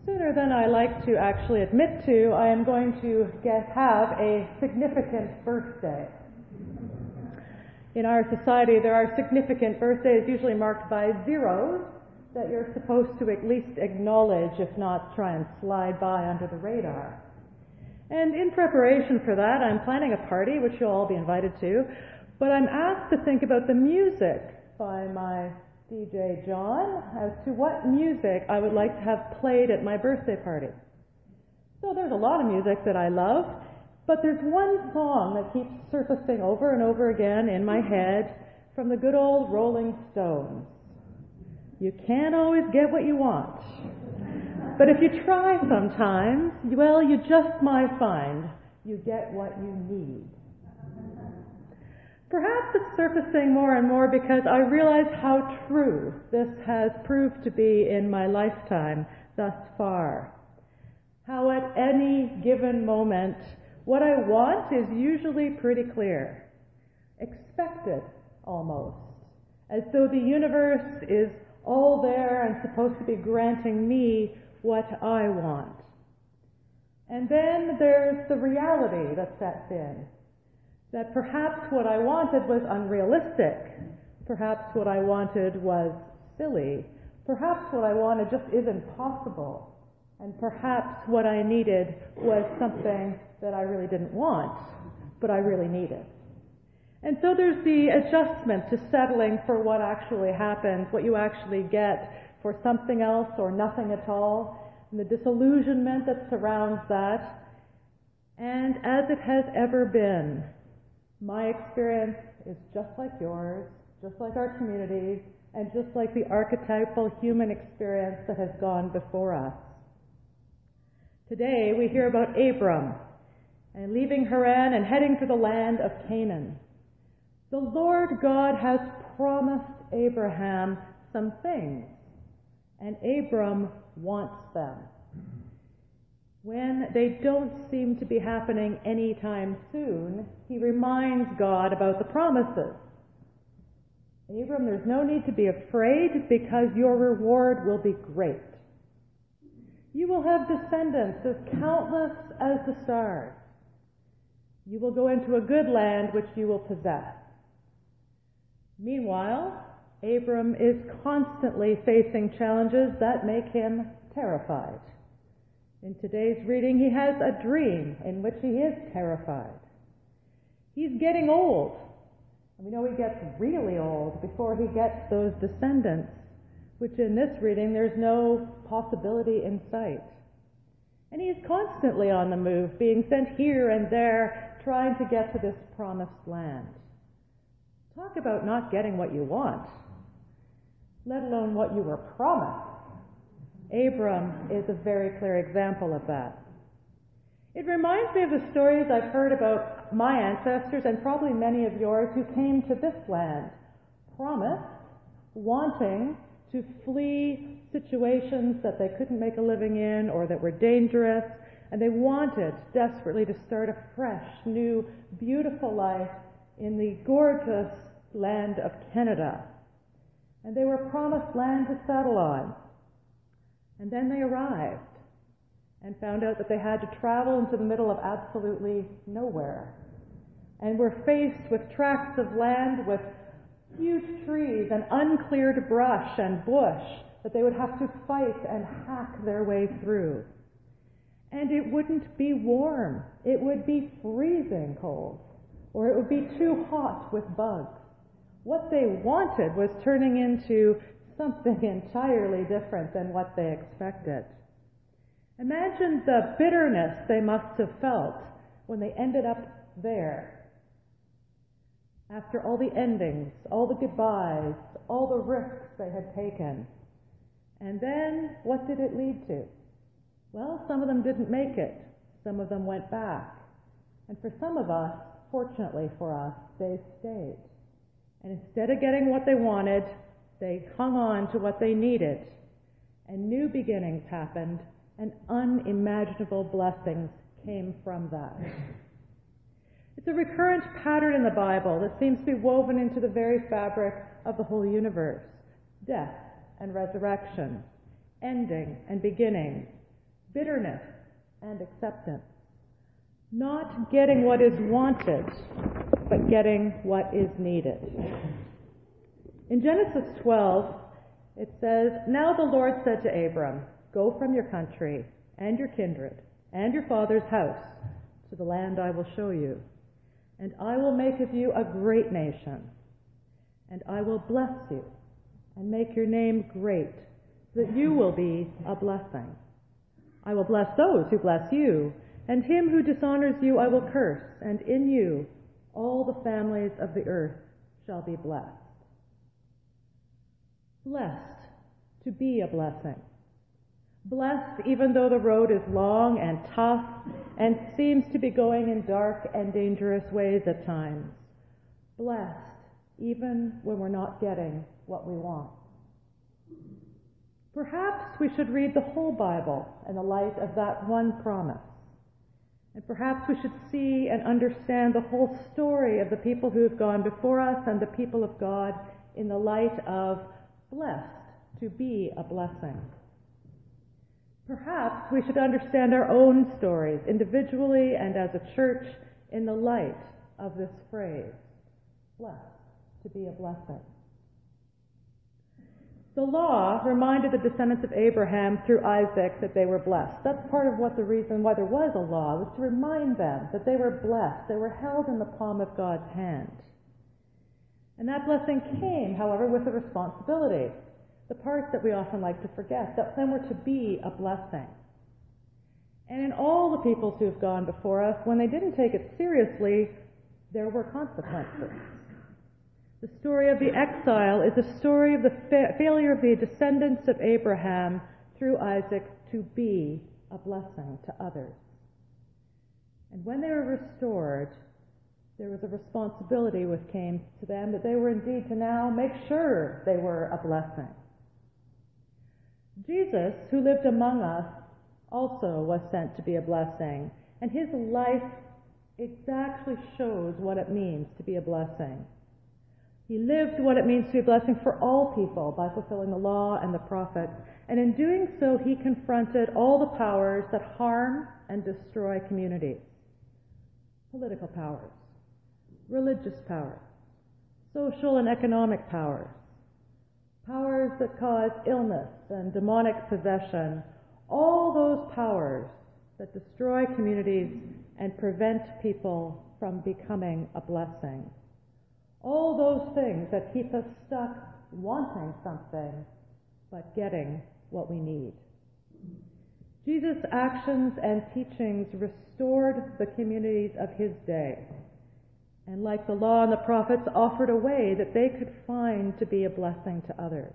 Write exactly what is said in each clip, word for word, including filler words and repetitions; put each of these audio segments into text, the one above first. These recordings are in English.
Sooner than I like to actually admit to, I am going to get, have a significant birthday. In our society, there are significant birthdays usually marked by zeros that you're supposed to at least acknowledge, if not try and slide by under the radar. And in preparation for that, I'm planning a party, which you'll all be invited to, but I'm asked to think about the music by my D J John as to what music I would like to have played at my birthday party. So there's a lot of music that I love, but there's one song that keeps surfacing over and over again in my head from the good old Rolling Stones. You can't always get what you want, but if you try sometimes, well, you just might find you get what you need. Perhaps it's surfacing more and more because I realize how true this has proved to be in my lifetime thus far. How at any given moment, what I want is usually pretty clear, expected almost, as though the universe is all there and supposed to be granting me what I want. And then there's the reality that sets in. That perhaps what I wanted was unrealistic. Perhaps what I wanted was silly. Perhaps what I wanted just isn't possible. And perhaps what I needed was something that I really didn't want, but I really needed. And so there's the adjustment to settling for what actually happens, what you actually get for something else or nothing at all, and the disillusionment that surrounds that. And as it has ever been, my experience is just like yours, just like our communities, and just like the archetypal human experience that has gone before us. Today we hear about Abram and leaving Haran and heading for the land of Canaan. The Lord God has promised Abraham some things, and Abram wants them. When they don't seem to be happening anytime soon, he reminds God about the promises. Abram, there's no need to be afraid because your reward will be great. You will have descendants as countless as the stars. You will go into a good land which you will possess. Meanwhile, Abram is constantly facing challenges that make him terrified. In today's reading, he has a dream in which he is terrified. He's getting old. And we know he gets really old before he gets those descendants, which in this reading there's no possibility in sight. And he is constantly on the move, being sent here and there, trying to get to this promised land. Talk about not getting what you want, let alone what you were promised. Abram is a very clear example of that. It reminds me of the stories I've heard about my ancestors and probably many of yours who came to this land, promised, wanting to flee situations that they couldn't make a living in or that were dangerous, and they wanted desperately to start a fresh, new, beautiful life in the gorgeous land of Canada. And they were promised land to settle on. And then they arrived and found out that they had to travel into the middle of absolutely nowhere, and were faced with tracts of land with huge trees and uncleared brush and bush that they would have to fight and hack their way through. And it wouldn't be warm. It would be freezing cold, or it would be too hot with bugs. What they wanted was turning into something entirely different than what they expected. Imagine the bitterness they must have felt when they ended up there. After all the endings, all the goodbyes, all the risks they had taken. And then, what did it lead to? Well, some of them didn't make it. Some of them went back. And for some of us, fortunately for us, they stayed. And instead of getting what they wanted, they hung on to what they needed, and new beginnings happened, and unimaginable blessings came from that. It's a recurrent pattern in the Bible that seems to be woven into the very fabric of the whole universe. Death and resurrection, ending and beginning, bitterness and acceptance. Not getting what is wanted, but getting what is needed. In Genesis twelve, it says, "Now the Lord said to Abram, 'Go from your country and your kindred and your father's house to the land I will show you, and I will make of you a great nation, and I will bless you and make your name great, so that you will be a blessing. I will bless those who bless you, and him who dishonors you I will curse, and in you all the families of the earth shall be blessed.'" Blessed to be a blessing. Blessed even though the road is long and tough and seems to be going in dark and dangerous ways at times. Blessed even when we're not getting what we want. Perhaps we should read the whole Bible in the light of that one promise. And perhaps we should see and understand the whole story of the people who have gone before us and the people of God in the light of blessed to be a blessing. Perhaps we should understand our own stories individually and as a church in the light of this phrase, blessed to be a blessing. The law reminded the descendants of Abraham through Isaac that they were blessed. That's part of what the reason why there was a law, was to remind them that they were blessed. They were held in the palm of God's hand. And that blessing came, however, with a responsibility. The part that we often like to forget, that then we're to be a blessing. And in all the peoples who have gone before us, when they didn't take it seriously, there were consequences. The story of the exile is a story of the fa- failure of the descendants of Abraham through Isaac to be a blessing to others. And when they were restored, there was a responsibility which came to them that they were indeed to now make sure they were a blessing. Jesus, who lived among us, also was sent to be a blessing, and his life exactly shows what it means to be a blessing. He lived what it means to be a blessing for all people by fulfilling the law and the prophets, and in doing so he confronted all the powers that harm and destroy communities. Political powers, religious powers, social and economic powers, powers that cause illness and demonic possession, all those powers that destroy communities and prevent people from becoming a blessing. All those things that keep us stuck wanting something, but getting what we need. Jesus' actions and teachings restored the communities of his day, and like the law and the prophets, offered a way that they could find to be a blessing to others.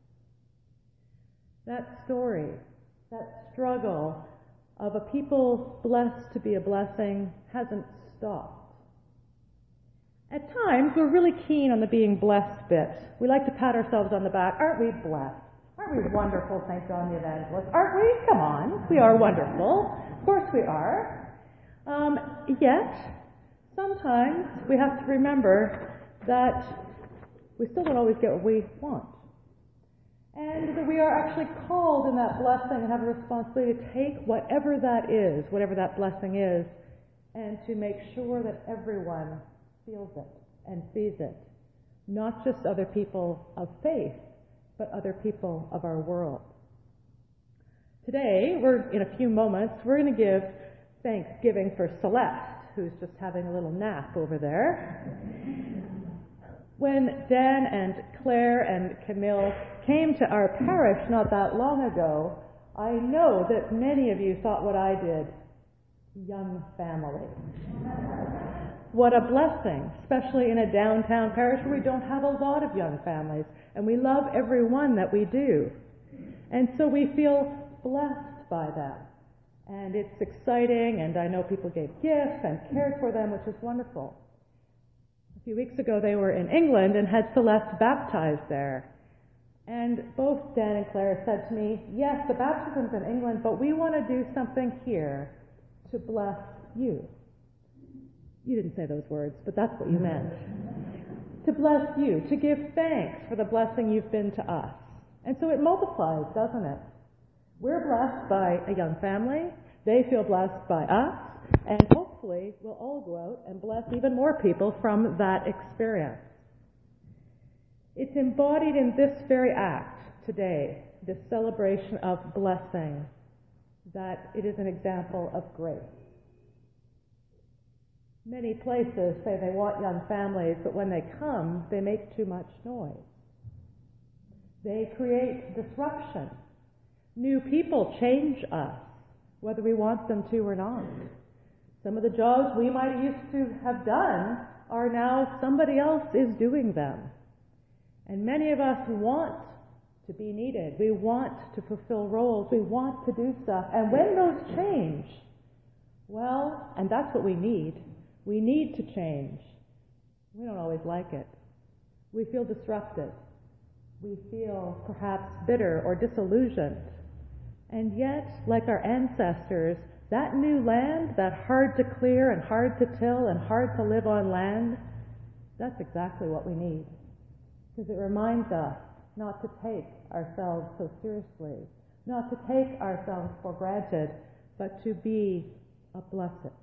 That story, that struggle of a people blessed to be a blessing hasn't stopped. At times, we're really keen on the being blessed bit. We like to pat ourselves on the back. Aren't we blessed? Aren't we wonderful, Saint John the Evangelist? Aren't we? Come on. We are wonderful. Of course we are. Um, yet, sometimes we have to remember that we still don't always get what we want. And that we are actually called in that blessing and have a responsibility to take whatever that is, whatever that blessing is, and to make sure that everyone feels it and sees it. Not just other people of faith, but other people of our world. Today, we're in a few moments, we're going to give thanksgiving for Celeste, who's just having a little nap over there. When Dan and Claire and Camille came to our parish not that long ago, I know that many of you thought what I did. Young family. What a blessing, especially in a downtown parish where we don't have a lot of young families, and we love every one that we do. And so we feel blessed by that. And it's exciting, and I know people gave gifts and cared for them, which is wonderful. A few weeks ago they were in England and had Celeste baptized there. And both Dan and Claire said to me, yes, the baptism's in England, but we want to do something here to bless you. You didn't say those words, but that's what you meant. To bless you, to give thanks for the blessing you've been to us. And so it multiplies, doesn't it? We're blessed by a young family. They feel blessed by us. And hopefully we'll all go out and bless even more people from that experience. It's embodied in this very act today, this celebration of blessing, that it is an example of grace. Many places say they want young families, but when they come, they make too much noise. They create disruption. New people change us, whether we want them to or not. Some of the jobs we might have used to have done are now somebody else is doing them. And many of us want to be needed. We want to fulfill roles. We want to do stuff. And when those change, well, and that's what we need. We need to change. We don't always like it. We feel disrupted. We feel perhaps bitter or disillusioned. And yet, like our ancestors, that new land, that hard to clear and hard to till and hard to live on land, that's exactly what we need. Because it reminds us not to take ourselves so seriously, not to take ourselves for granted, but to be a blessing.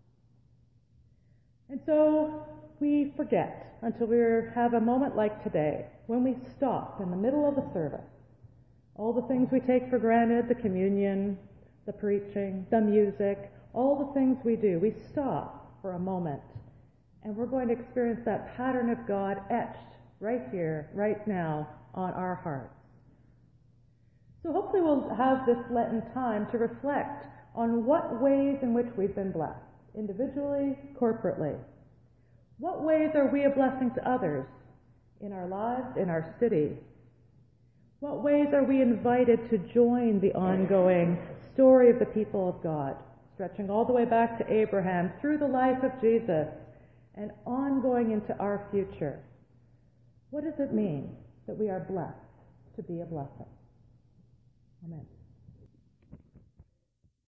And so we forget until we have a moment like today, when we stop in the middle of the service. All the things we take for granted, the communion, the preaching, the music, all the things we do, we stop for a moment. And we're going to experience that pattern of God etched right here, right now, on our hearts. So hopefully we'll have this Lenten time to reflect on what ways in which we've been blessed, individually, corporately. What ways are we a blessing to others in our lives, in our city? What ways are we invited to join the ongoing story of the people of God, stretching all the way back to Abraham, through the life of Jesus, and ongoing into our future? What does it mean that we are blessed to be a blessing? Amen.